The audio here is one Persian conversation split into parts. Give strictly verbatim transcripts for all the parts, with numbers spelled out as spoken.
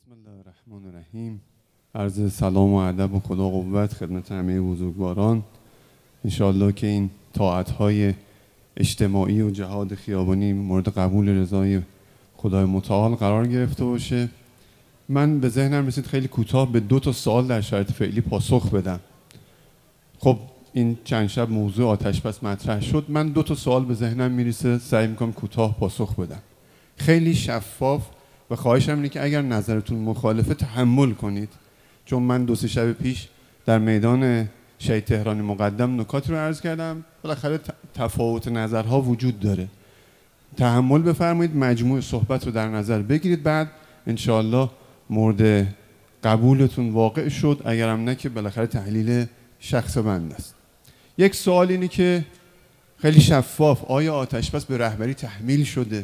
بسم الله الرحمن الرحیم. عرض سلام و ادب و خدا قوت خدمت همه بزرگواران. انشاءالله که این طاعت‌های اجتماعی و جهاد خیابانی مورد قبول رضای خدای متعال قرار گرفته باشه. من به ذهنم رسید خیلی کوتاه به دو تا سوال در شرایط فعلی پاسخ بدم. خب این چند شب موضوع آتش بس مطرح شد، من دو تا سوال به ذهنم میرسه، سعی میکنم کوتاه پاسخ بدم، خیلی شفاف، و خواهشم اینه که اگر نظرتون مخالفه تحمل کنید، چون من دو سه شب پیش در میدان شهید تهرانی مقدم نکاتی رو عرض کردم، بالاخره تفاوت نظرها وجود داره، تحمل بفرمایید، مجموع صحبت رو در نظر بگیرید، بعد انشاءالله مورد قبولتون واقع شد، اگرم نه که بالاخره تحلیل شخص بنده است. یک سوال اینه که خیلی شفاف، آیا آتش بس به رهبری تحمیل شده؟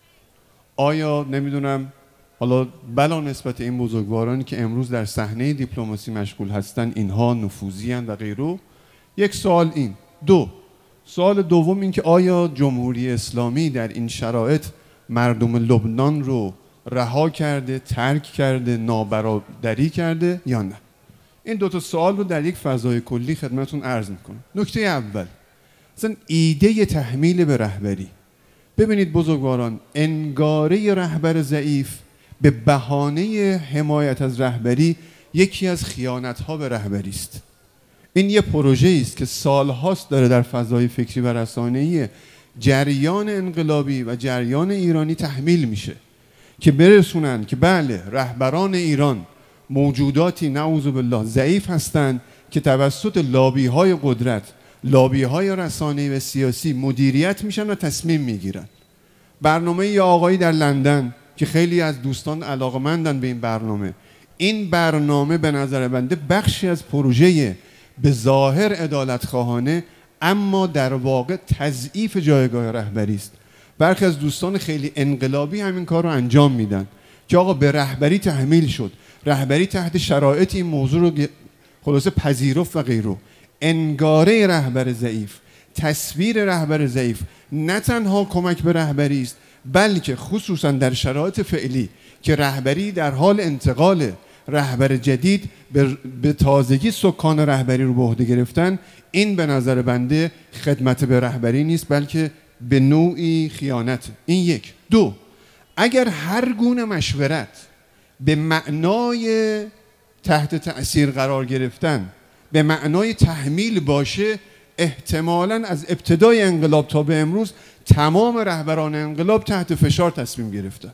آیا نمیدونم حالا بلا نسبت این بزرگوارانی که امروز در صحنه دیپلماسی مشغول هستن اینها نفوذی اند و غیره؟ یک سوال این. دو سوال دوم این که آیا جمهوری اسلامی در این شرایط مردم لبنان رو رها کرده، ترک کرده، نابرادری کرده یا نه؟ این دو تا سوال رو در یک فضای کلی خدمتتون عرض میکنم. نکته اول، مثلا ایده تحمیل به رهبری. ببینید بزرگواران، انگاره رهبر ضعیف به بهانه حمایت از رهبری یکی از خیانت‌ها به رهبری است. این یه پروژه است که سالهاست داره در فضای فکری و رسانه‌ای جریان انقلابی و جریان ایرانی تحمیل میشه که برسونن که بله، رهبران ایران موجوداتی نعوذ بالله ضعیف هستند که توسط لابی‌های قدرت، لابی‌های رسانه‌ای و سیاسی مدیریت میشن و تصمیم میگیرن. برنامه یه آقایی در لندن که خیلی از دوستان علاقه‌مندن به این برنامه، این برنامه به نظر بنده بخشی از پروژه به ظاهر عدالت‌خواهانه اما در واقع تضعیف جایگاه رهبری است. برخی از دوستان خیلی انقلابی همین کار رو انجام میدن که آقا به رهبری تحمیل شد، رهبری تحت شرایط این موضوع رو خلاصه پذیرفت و غیره. انگاره رهبر ضعیف، تصویر رهبر ضعیف نه تنها کمک به رهبری است، بلکه خصوصا در شرایط فعلی که رهبری در حال انتقال، رهبر جدید به تازگی سکان رهبری رو به عهده گرفتن، این به نظر بنده خدمت به رهبری نیست بلکه به نوعی خیانت. این یک. دو، اگر هر گونه مشورت به معنای تحت تأثیر قرار گرفتن، به معنای تحمیل باشه، احتمالاً از ابتدای انقلاب تا به امروز تمام رهبران انقلاب تحت فشار تصمیم گرفتن.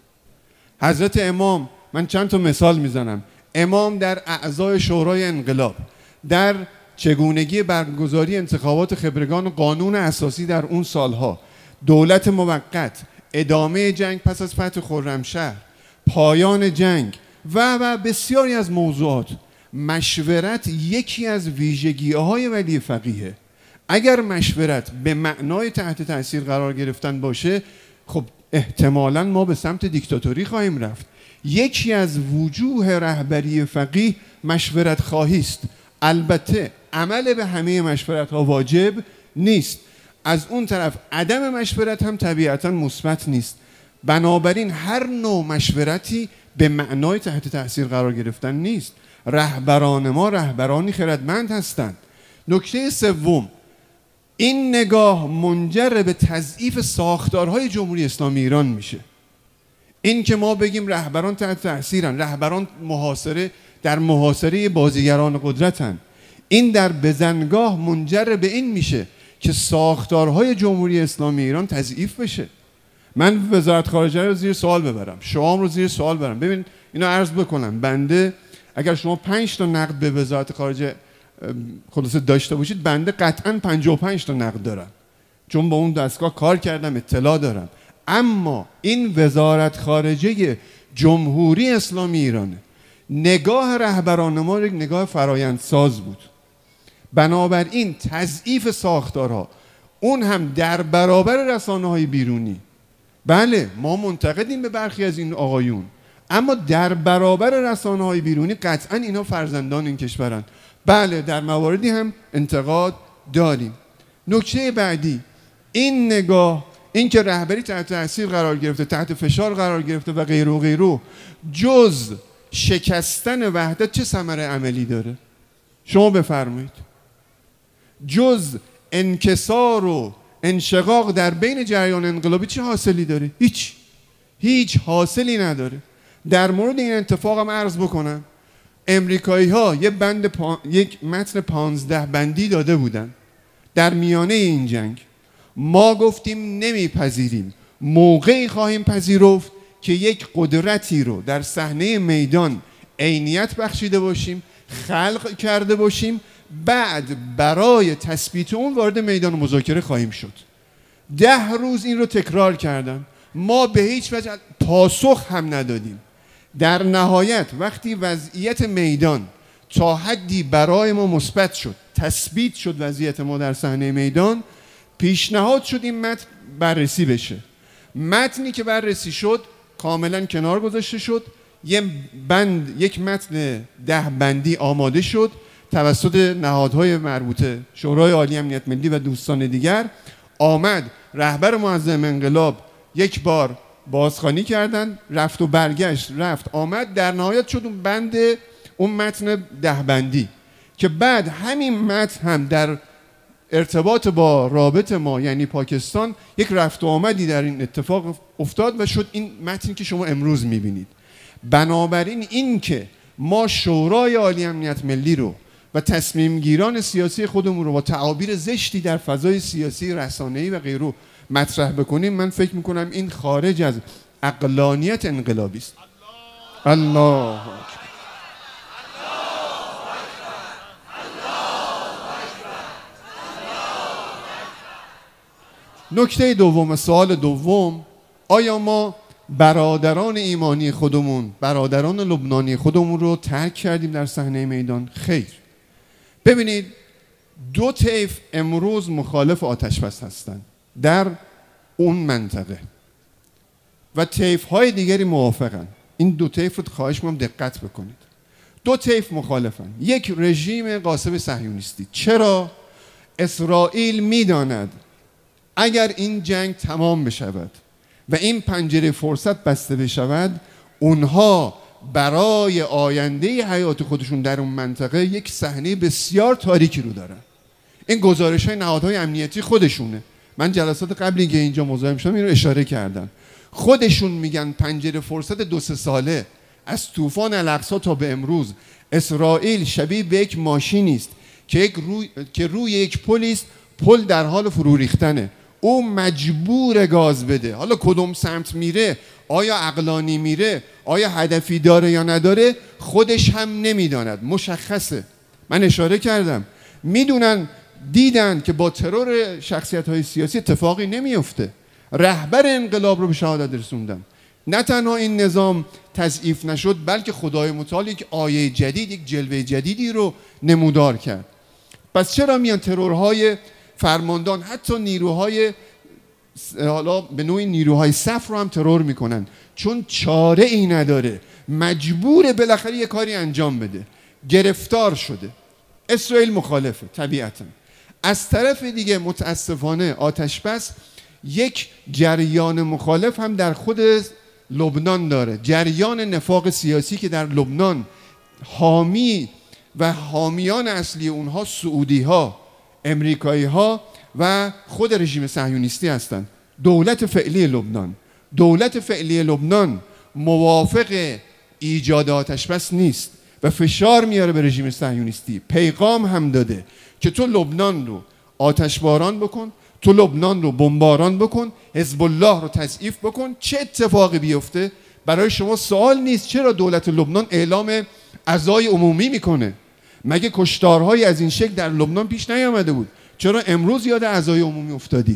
حضرت امام، من چند تا مثال میزنم، امام در اعضای شورای انقلاب، در چگونگی برگزاری انتخابات خبرگان قانون اساسی در اون سالها، دولت موقت، ادامه جنگ پس از فتح خرمشهر، پایان جنگ و و بسیاری از موضوعات، مشورت یکی از ویژگی‌های ولی فقیه. اگر مشورت به معنای تحت تأثیر قرار گرفتن باشه، خب احتمالاً ما به سمت دیکتاتوری خواهیم رفت. یکی از وجوه رهبری فقیه مشورت خواهی است. البته عمل به همه مشورت ها واجب نیست، از اون طرف عدم مشورت هم طبیعتاً مثبت نیست. بنابراین هر نوع مشورتی به معنای تحت تأثیر قرار گرفتن نیست. رهبران ما رهبرانی خردمند هستند. نکته سوم، این نگاه منجر به تضعیف ساختارهای جمهوری اسلامی ایران میشه. این که ما بگیم رهبران تحت تأثیرن، رهبران محاصره در محاصره بازیگران قدرتن، این در بزنگاه منجر به این میشه که ساختارهای جمهوری اسلامی ایران تضعیف بشه. من وزارت خارجه رو زیر سوال ببرم، شما رو زیر سوال ببرم. ببین اینو عرض بکنم، بنده اگر شما پنج تا نقد به وزارت خارجه خلاصه داشته باشید، بنده قطعاً پنجاه و پنج تا نقد دارم، چون با اون دستگاه کار کردم، اطلاع دارم. اما این وزارت خارجه جمهوری اسلامی ایرانه، نگاه رهبران ما یک نگاه فرایندساز بود. بنابراین تضعیف ساختارها، اون هم در برابر رسانه‌های بیرونی، بله ما منتقدیم به برخی از این آقایون، اما در برابر رسانه‌های بیرونی قطعاً اینا فرزندان این کشورن. بله در مواردی هم انتقاد داریم. نکته بعدی، این نگاه، این که رهبری تحت تأثیر قرار گرفته، تحت فشار قرار گرفته و غیره و غیره، جز شکستن وحدت چه ثمره عملی داره؟ شما بفرمایید. جز انکسار و انشقاق در بین جریان انقلابی چه حاصلی داره؟ هیچ هیچ حاصلی نداره. در مورد این اتفاق هم عرض بکنم، امریکایی ها یه بند پا... یک متن پانزده بندی داده بودن در میانه این جنگ. ما گفتیم نمیپذیریم، موقعی خواهیم پذیرفت که یک قدرتی رو در صحنه میدان عینیت بخشیده باشیم، خلق کرده باشیم، بعد برای تثبیت اون وارد میدان مذاکره خواهیم شد. ده روز این رو تکرار کردن، ما به هیچ وجه پاسخ هم ندادیم. در نهایت وقتی وضعیت میدان تا حدی برای ما مثبت شد، تثبیت شد وضعیت ما در صحنه میدان، پیشنهاد شد این متن بررسی بشه. متنی که بررسی شد کاملا کنار گذاشته شد، یک بند یک متن ده بندی آماده شد توسط نهادهای مربوطه، شورای عالی امنیت ملی و دوستان دیگر. آمد رهبر معظم انقلاب یک بار بازخوانی کردن، رفت و برگشت، رفت آمد، در نهایت شد اون بند اون متن ده بندی که بعد همین متن هم در ارتباط با رابط ما یعنی پاکستان یک رفت و آمدی در این اتفاق افتاد و شد این متنی که شما امروز میبینید. بنابراین این که ما شورای عالی امنیت ملی رو و تصمیم گیران سیاسی خودمون رو با تعابیر زشتی در فضای سیاسی، رسانه‌ای و غیره مطرح بکنیم، من فکر میکنم این خارج از عقلانیت انقلابی است. الله اکبر. نکته دوم، سوال دوم، آیا ما برادران ایمانی خودمون، برادران لبنانی خودمون رو ترک کردیم در صحنه میدان؟ خیر. ببینید، دو طیف امروز مخالف آتش‌بس هستند در اون منطقه و طیف های دیگری موافقن. این دو طیف رو خواهش می‌کنم دقت بکنید. دو طیف مخالفن. یک رژیم غاصب صهیونیستی. چرا؟ اسرائیل میداند اگر این جنگ تمام بشود و این پنجره فرصت بسته بشود، اونها برای آینده حیات خودشون در اون منطقه یک صحنه بسیار تاریکی رو دارن. این گزارش های نهادهای امنیتی خودشونه. من جلسات قبلی که اینجا مزاحم شدم این رو اشاره کردم. خودشون میگن پنجره فرصت دو سه ساله از طوفان الاقصی تا به امروز اسرائیل شبیه به یک ماشینی است که یک روی که روی یک پلی است، پل در حال فرو ریختنه، او مجبور گاز بده. حالا کدوم سمت میره، آیا عقلانی میره، آیا هدفی داره یا نداره، خودش هم نمیداند، مشخصه. من اشاره کردم، میدونن، دیدن که با ترور شخصیت های سیاسی اتفاقی نمیفته. رهبر انقلاب رو به شهادت رسوندن. نه تنها این نظام تضعیف نشد، بلکه خدای متعال یک آیه جدید، یک جلوه جدیدی رو نمودار کرد. پس چرا میان ترورهای فرماندان، حتی نیروهای حالا به نوعی نیروهای صف رو هم ترور میکنن؟ چون چاره ای نداره، مجبوره بالاخره یه کاری انجام بده. گرفتار شده. اسرائیل مخالفه طبیعتا. از طرف دیگه متاسفانه آتش‌بس یک جریان مخالف هم در خود لبنان داره، جریان نفاق سیاسی که در لبنان حامی و حامیان اصلی اونها سعودی ها، امریکایی ها و خود رژیم صهیونیستی هستند. دولت فعلی لبنان دولت فعلی لبنان موافق ایجاد آتش‌بس نیست و فشار میاره به رژیم صهیونیستی. پیغام هم داده که تو لبنان رو آتشباران بکن، تو لبنان رو بمباران بکن، حزب الله رو تضعیف بکن. چه اتفاقی بیفته؟ برای شما سوال نیست چرا دولت لبنان اعلام عزای عمومی میکنه؟ مگه کشتارهایی از این شکل در لبنان پیش نیامده بود؟ چرا امروز یاد عزای عمومی افتادید؟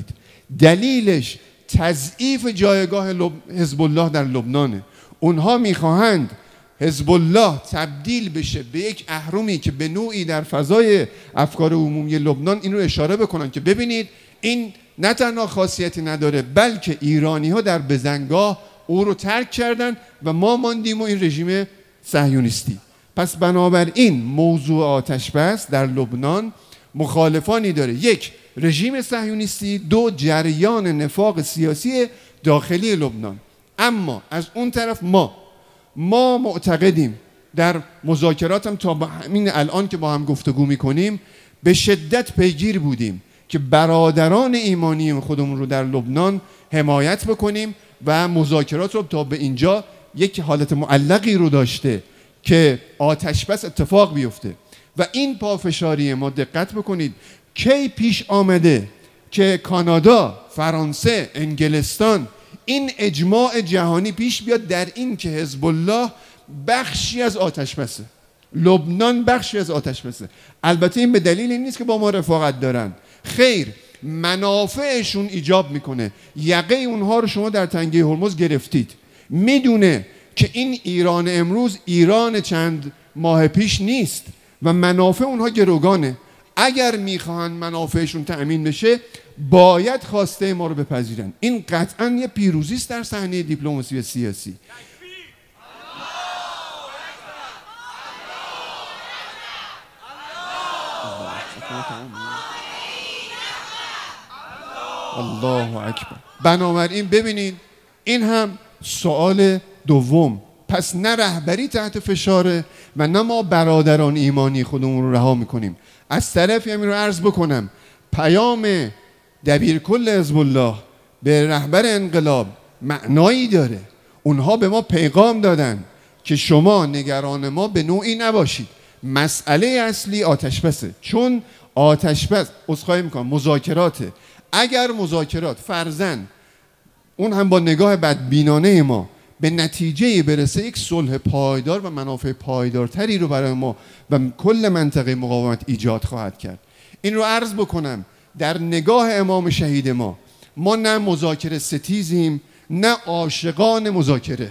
دلیلش تضعیف جایگاه لب... حزب الله در لبنانه. اونها میخواهند حزب الله تبدیل بشه به یک اهرمی که به نوعی در فضای افکار عمومی لبنان این رو اشاره بکنن که ببینید این نه تنها خاصیتی نداره، بلکه ایرانی ها در بزنگاه او رو ترک کردن و ما ماندیم و این رژیم صهیونیستی. پس بنابراین موضوع آتش‌بس در لبنان مخالفانی داره: یک، رژیم صهیونیستی; دو، جریان نفاق سیاسی داخلی لبنان. اما از اون طرف ما ما معتقدیم در مذاکراتم تا با همین الان که با هم گفتگو میکنیم به شدت پیگیر بودیم که برادران ایمانی خودمون رو در لبنان حمایت بکنیم و مذاکرات رو تا به اینجا یک حالت معلقی رو داشته که آتش بس اتفاق بیفته. و این پافشاری ما دقت بکنید کی پیش آمده که کانادا، فرانسه، انگلستان این اجماع جهانی پیش بیاد در این که حزب الله بخشی از آتش بسه، لبنان بخشی از آتش بسه. البته این به دلیل این نیست که با ما رفاقت دارن، خیر، منافعشون ایجاب میکنه. یقه اونها رو شما در تنگه هرمز گرفتید. میدونه که این ایران امروز ایران چند ماه پیش نیست و منافع اونها گروگانه. اگر میخواهن منافعشون تأمین بشه باید خواسته ما رو بپذیرن. این قطعا یه پیروزی است در صحنه دیپلماسی و سیاسی. الله اکبر. بنابراین ببینید این هم سوال دوم. پس نه رهبری تحت فشاره و نه ما برادران ایمانی خودمون رو رها میکنیم. از طرفی همین رو عرض بکنم پیام دبیرکل حزب الله به رهبر انقلاب معنایی داره. اونها به ما پیغام دادن که شما نگران ما به نوعی نباشید، مسئله اصلی آتش بسه. چون آتش بس عذرخواهی میکنم مذاکراته. اگر مذاکرات فرضاً اون هم با نگاه بدبینانه ما به نتیجه برسه، یک صلح پایدار و منافع پایدارتری رو برای ما و کل منطقه مقاومت ایجاد خواهد کرد. این رو عرض بکنم در نگاه امام شهید ما، ما نه مذاکره ستیزیم، نه عاشقان مذاکره،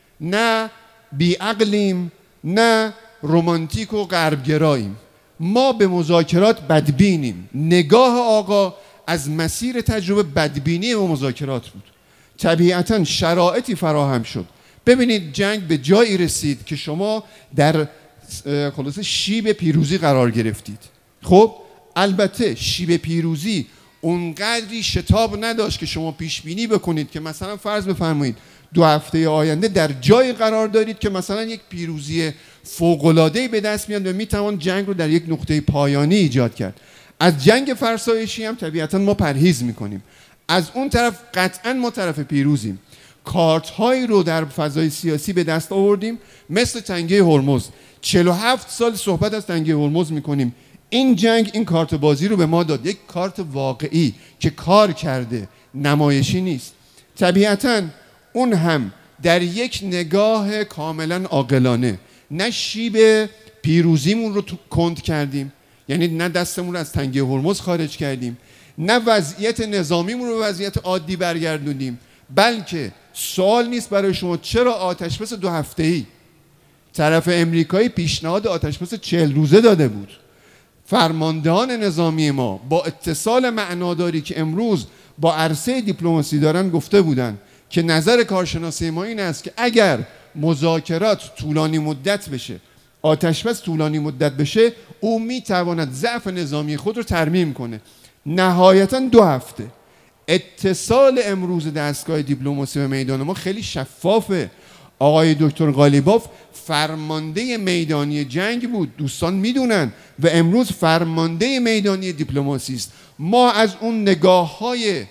نه بیعقلیم، نه رمانتیک و غربگراییم. ما به مذاکرات بدبینیم. نگاه آقا از مسیر تجربه بدبینی و مذاکرات بود. طبیعتاً شرایطی فراهم شد. ببینید جنگ به جایی رسید که شما در خلاصه شیب پیروزی قرار گرفتید. خب البته شیب پیروزی اونقدری شتاب نداشت که شما پیش بینی بکنید که مثلا فرض بفرمایید دو هفته آینده در جای قرار دارید که مثلا یک پیروزی فوق‌العاده‌ای به دست میاد و میتوان جنگ رو در یک نقطه پایانی ایجاد کرد. از جنگ فرسایشی هم طبیعتاً ما پرهیز میکنیم. از اون طرف قطعاً ما طرف پیروزیم. کارت هایی رو در فضای سیاسی به دست آوردیم مثل تنگه هرمز. چهل و هفت سال صحبت از تنگه هرمز میکنیم. این جنگ این کارت بازی رو به ما داد، یک کارت واقعی که کار کرده، نمایشی نیست. طبیعتاً اون هم در یک نگاه کاملاً عاقلانه. نه شیب پیروزیمون رو کند کردیم، یعنی نه دستمون رو از تنگه هرمز خارج کردیم، نه وضعیت نظامیمون رو وضعیت عادی برگردوندیم، بلکه سوال نیست برای شما چرا آتشبس دو هفته‌ای؟ طرف امریکایی پیشنهاد آتشبس چهل روزه داده بود. فرماندهان نظامی ما با اتصال معناداری که امروز با عرصه دیپلماسی دارن گفته بودن که نظر کارشناسی ما این است که اگر مذاکرات طولانی مدت بشه، آتشبس طولانی مدت بشه، او میتواند ضعف نظامی خود رو ترمیم کنه. نهایتاً دو هفته. اتصال امروز دستگاه دیپلماسی و میدان ما خیلی شفافه. آقای دکتر قالیباف فرمانده میدانی جنگ بود، دوستان میدونن، و امروز فرمانده میدانی دیپلماسی است. ما از اون نگاه‌های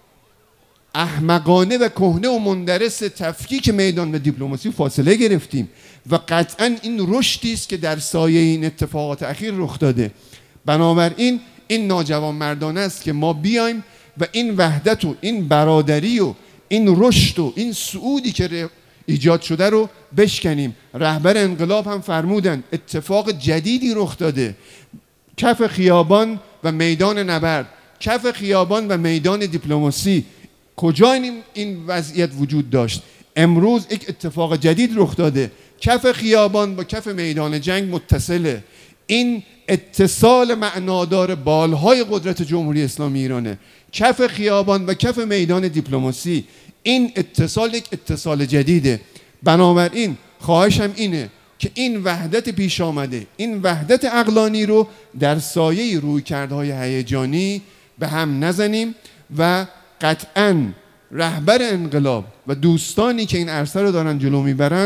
احمقانه و کهنه و مندرس تفکیک میدان و دیپلماسی فاصله گرفتیم و قطعاً این رشدی است که در سایه این اتفاقات اخیر رخ داده. بنابراین این ناجوان مردانه است که ما بیایم و این وحدت و این برادری و این رشد و این صعودی که ایجاد شده رو بشکنیم. رهبر انقلاب هم فرمودن اتفاق جدیدی رخ داده. کف خیابان و میدان نبرد، کف خیابان و میدان دیپلماسی، کجا این این وضعیت وجود داشت؟ امروز یک اتفاق جدید رخ داده. کف خیابان با کف میدان جنگ متصله. این اتصال معنادار بالهای قدرت جمهوری اسلامی ایرانه. کف خیابان و کف میدان دیپلماسی، این اتصال یک اتصال جدیده. بنابراین خواهشم اینه که این وحدت پیش آمده، این وحدت عقلانی رو در سایه رویکردهای هیجانی به هم نزنیم و قطعاً رهبر انقلاب و دوستانی که این عرصه رو دارن جلو میبرن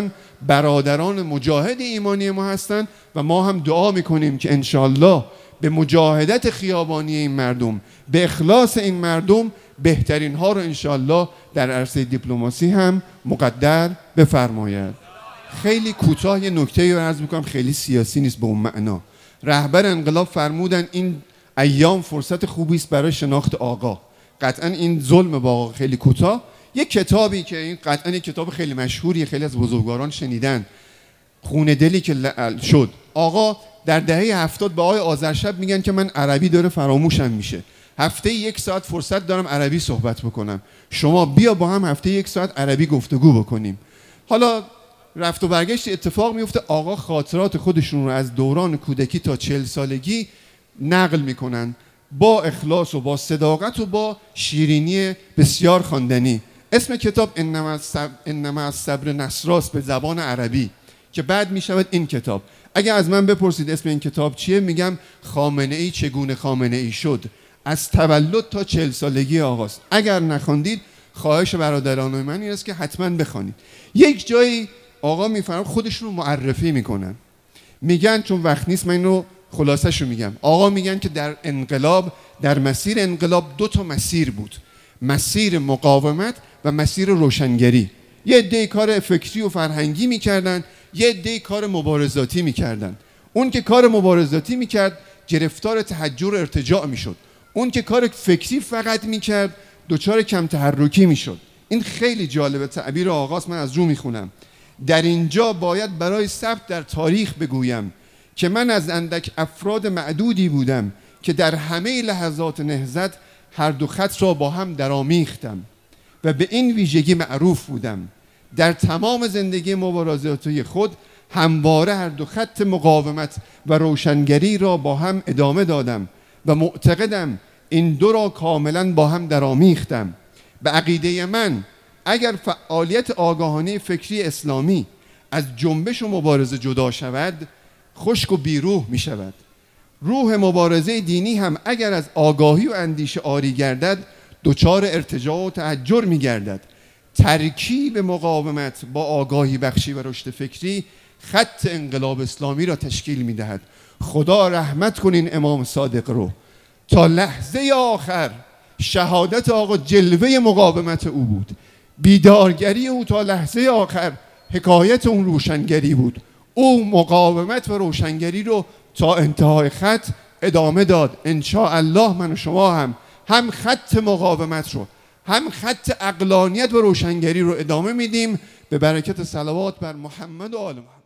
برادران مجاهد ایمانی ما هستند و ما هم دعا میکنیم که انشالله به مجاهدت خیابانی این مردم، به اخلاص این مردم، بهترین ها رو انشالله در عرصه دیپلماسی هم مقدر بفرماید. خیلی کوتاه یه نکته رو عرض میکنم، خیلی سیاسی نیست به اون معنا. رهبر انقلاب فرمودن این ایام فرصت خوبی است برای شناخت آقا. قطعا این ظلم با آقا. خیلی کوتاه یک کتابی که این قطعا یک کتاب خیلی مشهوری، خیلی از بزرگواران شنیدن، خون دلی که شد. آقا در دهه هفتاد به آقای آذرشب میگن که من عربی داره فراموشم میشه، هفته یک ساعت فرصت دارم عربی صحبت بکنم، شما بیا با هم هفته یک ساعت عربی گفتگو بکنیم. حالا رفت و برگشت اتفاق میفته، آقا خاطرات خودشون رو از دوران کودکی تا چهل سالگی نقل میکنن با اخلاص و با صداقت و با شیرینی بسیار خواندنی. اسم کتاب انما الصبر نصراست به زبان عربی، که بعد میشود این کتاب. اگه از من بپرسید اسم این کتاب چیه، میگم خامنه ای چگونه خامنه ای شد، از تولد تا چهل سالگی آقاست. اگر نخواندید خواهش برادران من این است که حتما بخوانید. یک جایی آقا میفرمایند خودشون رو معرفی میکنن، میگن چون وقت نیست من اینو خلاصش رو میگم. آقا میگن که در انقلاب، در مسیر انقلاب دو تا مسیر بود، مسیر مقاومت و مسیر روشنگری. یه عده کار فکری و فرهنگی میکردن، یه عده کار مبارزاتی میکردن. اون که کار مبارزاتی میکرد گرفتار تحجر و ارتجاع میشد، اون که کار فکری فقط میکرد دچار کم تحرکی میشد. این خیلی جالبه، تعبیر آقاست، من از رو میخونم. در اینجا باید برای ثبت در تاریخ بگویم که من از اندک افراد معدودی بودم که در همه لحظات نهضت هر دو خط را با هم درآمیختم و به این ویژگی معروف بودم. در تمام زندگی مبارزاتی خود همواره هر دو خط مقاومت و روشنگری را با هم ادامه دادم و معتقدم این دو را کاملا با هم درآمیختم. به عقیده من اگر فعالیت آگاهانه فکری اسلامی از جنبش و مبارزه جدا شود، خشک و بیروح می شود. روح مبارزه دینی هم اگر از آگاهی و اندیشه عاری گردد، دچار ارتجاع و تحجر می گردد. ترکیب مقاومت با آگاهی بخشی و رشد فکری خط انقلاب اسلامی را تشکیل می دهد. خدا رحمت کنین امام صادق رو. تا لحظه آخر شهادت آقا جلوه مقاومت او بود، بیدارگری او تا لحظه آخر حکایت اون روشنگری بود. او مقاومت و روشنگری رو تا انتهای خط ادامه داد. انشاءالله من و شما هم هم خط مقاومت رو، هم خط عقلانیت و روشنگری رو ادامه میدیم به برکت صلوات بر محمد و آل محمد.